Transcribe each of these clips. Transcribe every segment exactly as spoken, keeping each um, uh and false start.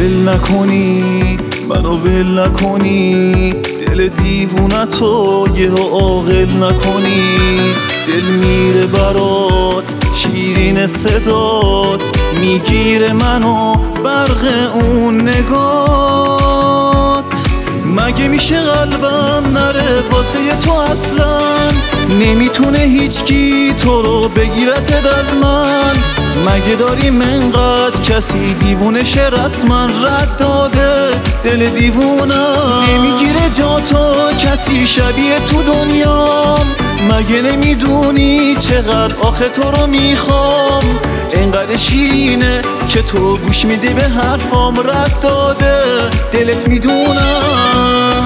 ول نکنی منو ول نکنی، دل دیوونتو یه عاقل نکنی. دل میره برات شیرین صدات، میگیره منو برق اون نگات. مگه میشه قلبم نره واسه تو اصلا؟ نمیتونه هیچکی تو رو بگیرتت از من. مگه داریم انقدر کسی دیوونه شه رسما رد داده دل دیوونم؟ نمیگیره جا تو کسی شبیه تو دنیام. مگه نمیدونی چقدر آخه تو رو میخوام؟ انقدر شیرینه که تو گوش میدی به حرفام، رد داده دلت میدونم.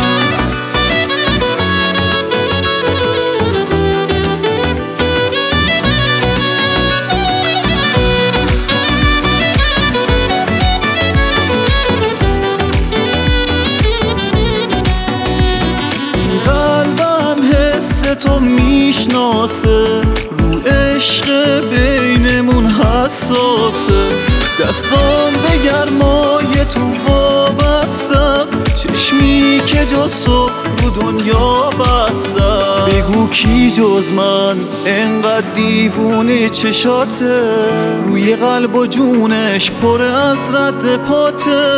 قلبم حس تو میشناسه، رو عشق بینمون حساسه. دستام به گرمای تو وابسته، چشمی که جز تو رو دنیا بسته. بگو کی جز من انقدر دیوونه چشاته، روی قلب و جونش پر از رد پاته.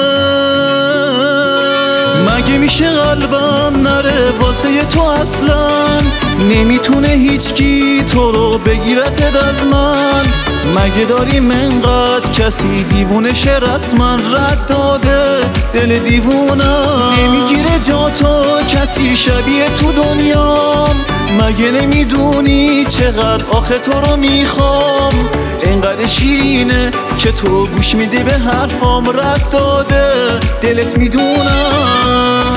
مگه میشه قلبم نره واسه تو اصلا؟ نمیتونه هیچکی تو رو بگیرتت از من. مگه داریم انقدر کسی دیوونه شه رسما رد داده دل دیوونم؟ نمیگیره جا تو کسی شبیه تو دنیام. مگه نمیدونی چقدر آخه تو رو میخوام؟ انقدر شیرینه که تو گوش میدی به حرفام، رد داده دلت میدونم.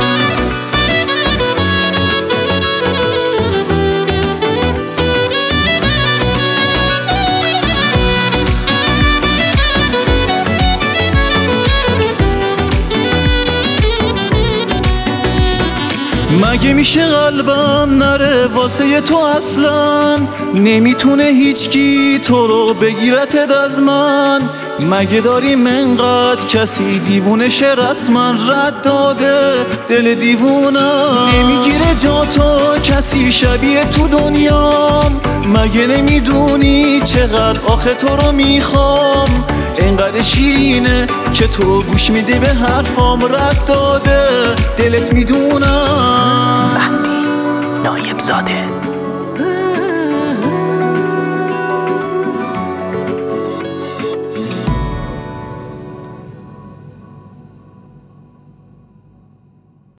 مگه میشه قلبم نره واسه تو اصلا؟ نمیتونه هیچکی تو رو بگیرتت از من. مگه داریم انقدر کسی دیوونه شه رسما رد داده دل دیوونم؟ نمیگیره جا تو کسی شبیه تو دنیام. مگه نمیدونی چقدر آخه تو رو میخوام؟ انقدر شیرینه که تو گوش میدی به حرفام، رد داده دلت میدونم. مهدی نایب زاده.